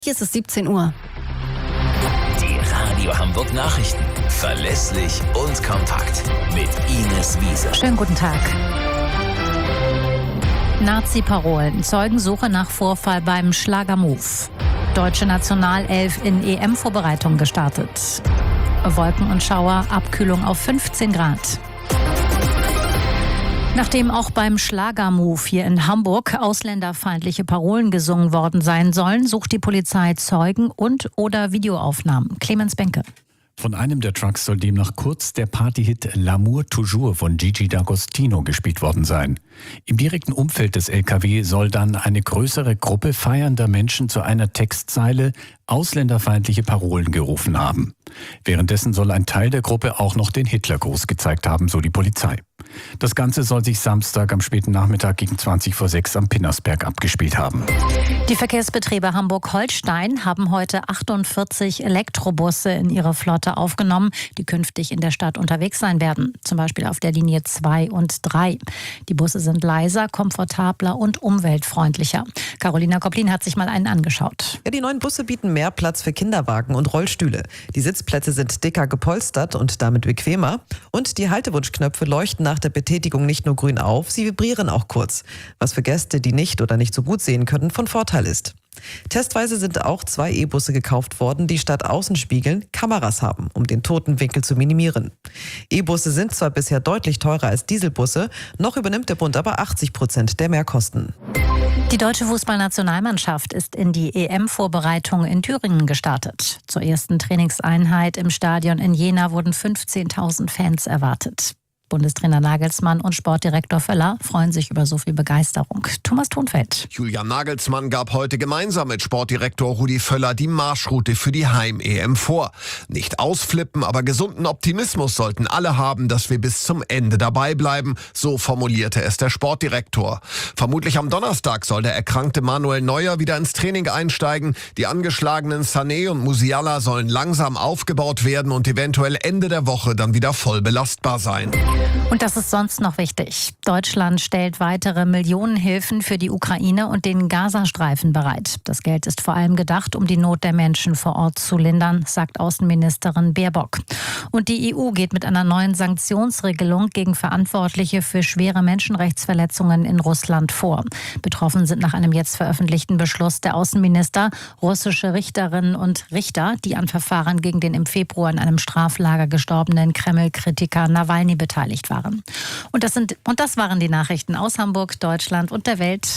Hier ist es 17 Uhr. Die Radio Hamburg Nachrichten. Verlässlich und kompakt. Mit Ines Wiese. Schönen guten Tag. Nazi-Parolen. Zeugensuche nach Vorfall beim Schlagermove. Deutsche Nationalelf in EM-Vorbereitung gestartet. Wolken und Schauer, Abkühlung auf 15 Grad. Nachdem auch beim Schlagermove hier in Hamburg ausländerfeindliche Parolen gesungen worden sein sollen, sucht die Polizei Zeugen und/oder Videoaufnahmen. Clemens Benke. Von einem der Trucks soll demnach kurz der Partyhit L'amour toujours von Gigi D'Agostino gespielt worden sein. Im direkten Umfeld des LKW soll dann eine größere Gruppe feiernder Menschen zu einer Textzeile ausländerfeindliche Parolen gerufen haben. Währenddessen soll ein Teil der Gruppe auch noch den Hitlergruß gezeigt haben, so die Polizei. Das Ganze soll sich Samstag am späten Nachmittag gegen 20:05 am Pinnersberg abgespielt haben. Die Verkehrsbetriebe Hamburg-Holstein haben heute 48 Elektrobusse in ihre Flotte aufgenommen, die künftig in der Stadt unterwegs sein werden, zum Beispiel auf der Linie 2 und 3. Die Busse sind leiser, komfortabler und umweltfreundlicher. Carolina Koplin hat sich mal einen angeschaut. Ja, die neuen Busse bieten mehr Platz für Kinderwagen und Rollstühle. Die Sitzplätze sind dicker gepolstert und damit bequemer. Und die Haltewunschknöpfe leuchten nach der Betätigung nicht nur grün auf, sie vibrieren auch kurz. Was für Gäste, die nicht oder nicht so gut sehen können, von Vorteil ist. Testweise sind auch 2 E-Busse gekauft worden, die statt Außenspiegeln Kameras haben, um den Totenwinkel zu minimieren. E-Busse sind zwar bisher deutlich teurer als Dieselbusse, noch übernimmt der Bund aber 80% der Mehrkosten. Die deutsche Fußballnationalmannschaft ist in die EM-Vorbereitung in Thüringen gestartet. Zur ersten Trainingseinheit im Stadion in Jena wurden 15.000 Fans erwartet. Bundestrainer Nagelsmann und Sportdirektor Völler freuen sich über so viel Begeisterung. Thomas Thunfeld. Julian Nagelsmann gab heute gemeinsam mit Sportdirektor Rudi Völler die Marschroute für die Heim-EM vor. Nicht ausflippen, aber gesunden Optimismus sollten alle haben, dass wir bis zum Ende dabei bleiben, so formulierte es der Sportdirektor. Vermutlich am Donnerstag soll der erkrankte Manuel Neuer wieder ins Training einsteigen. Die angeschlagenen Sané und Musiala sollen langsam aufgebaut werden und eventuell Ende der Woche dann wieder voll belastbar sein. Und das ist sonst noch wichtig. Deutschland stellt weitere Millionenhilfen für die Ukraine und den Gazastreifen bereit. Das Geld ist vor allem gedacht, um die Not der Menschen vor Ort zu lindern, sagt Außenministerin Baerbock. Und die EU geht mit einer neuen Sanktionsregelung gegen Verantwortliche für schwere Menschenrechtsverletzungen in Russland vor. Betroffen sind nach einem jetzt veröffentlichten Beschluss der Außenminister russische Richterinnen und Richter, die an Verfahren gegen den im Februar in einem Straflager gestorbenen Kreml-Kritiker Nawalny beteiligt waren. Und das waren die Nachrichten aus Hamburg, Deutschland und der Welt.